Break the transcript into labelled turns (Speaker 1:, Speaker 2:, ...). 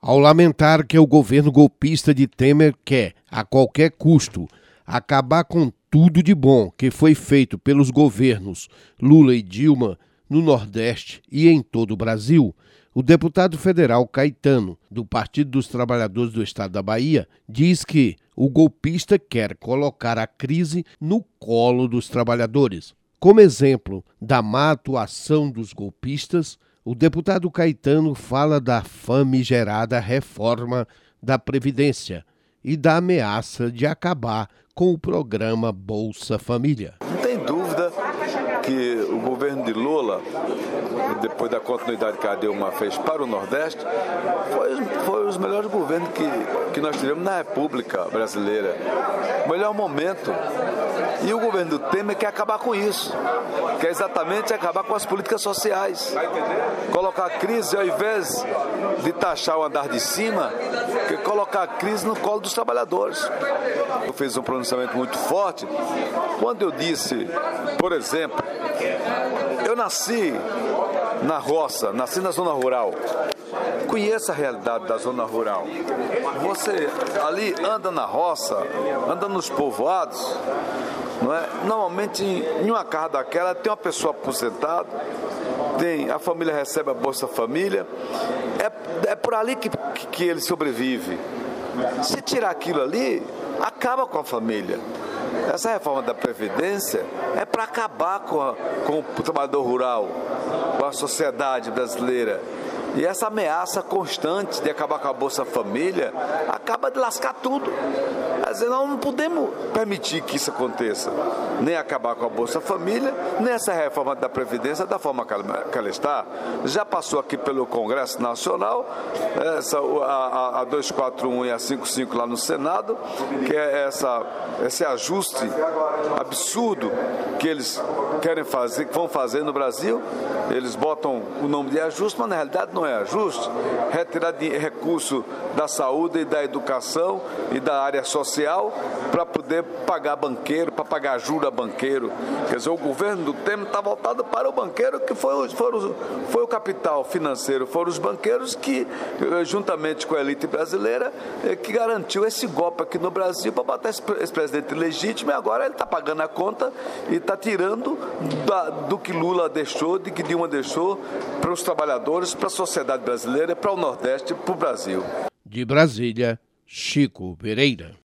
Speaker 1: ao lamentar que o governo golpista de Temer quer, a qualquer custo, acabar com tudo de bom que foi feito pelos governos Lula e Dilma no Nordeste e em todo o Brasil, o deputado federal Caetano, do Partido dos Trabalhadores do Estado da Bahia, diz que o golpista quer colocar a crise no colo dos trabalhadores. Como exemplo da má atuação dos golpistas, o deputado Caetano fala da famigerada reforma da Previdência e da ameaça de acabar com o programa Bolsa Família.
Speaker 2: Não tem dúvida que o governo de Lula, depois da continuidade que a Dilma fez para o Nordeste, foi os melhores governos que nós tivemos na República Brasileira. O melhor momento. E o governo do Temer quer acabar com isso. Quer exatamente acabar com as políticas sociais. Colocar a crise, ao invés de taxar o andar de cima, quer colocar a crise no colo dos trabalhadores. Eu fiz um pronunciamento muito forte quando eu disse, por exemplo, eu nasci na roça, nasci na zona rural. Conheça a realidade da zona rural. Você ali anda na roça, anda nos povoados, não é? Normalmente em uma casa daquela tem uma pessoa aposentada, a família recebe a Bolsa Família, é por ali que ele sobrevive. Se tirar aquilo ali, acaba com a família. Essa reforma da Previdência é para acabar com o trabalhador rural, com a sociedade brasileira. E essa ameaça constante de acabar com a Bolsa Família acaba de lascar tudo. Quer dizer, nós não podemos permitir que isso aconteça. Nem acabar com a Bolsa Família, nem essa reforma da Previdência da forma que ela está. Já passou aqui pelo Congresso Nacional, a 241 e a 55 lá no Senado, que é esse ajuste absurdo que eles querem fazer, que vão fazer no Brasil. Eles botam o nome de ajuste, mas na realidade não é ajuste. Retirar recurso da saúde e da educação e da área social para poder pagar banqueiro, para pagar juros a banqueiro. Quer dizer, o governo do Temer está voltado para o banqueiro, que foi o capital financeiro, foram os banqueiros que, juntamente com a elite brasileira, que garantiu esse golpe aqui no Brasil para botar esse presidente legítimo, e agora ele está pagando a conta e está tirando do que Lula deixou, de que Dilma deixou para os trabalhadores, para a sociedade brasileira, para o Nordeste e para o Brasil.
Speaker 1: De Brasília, Chico Pereira.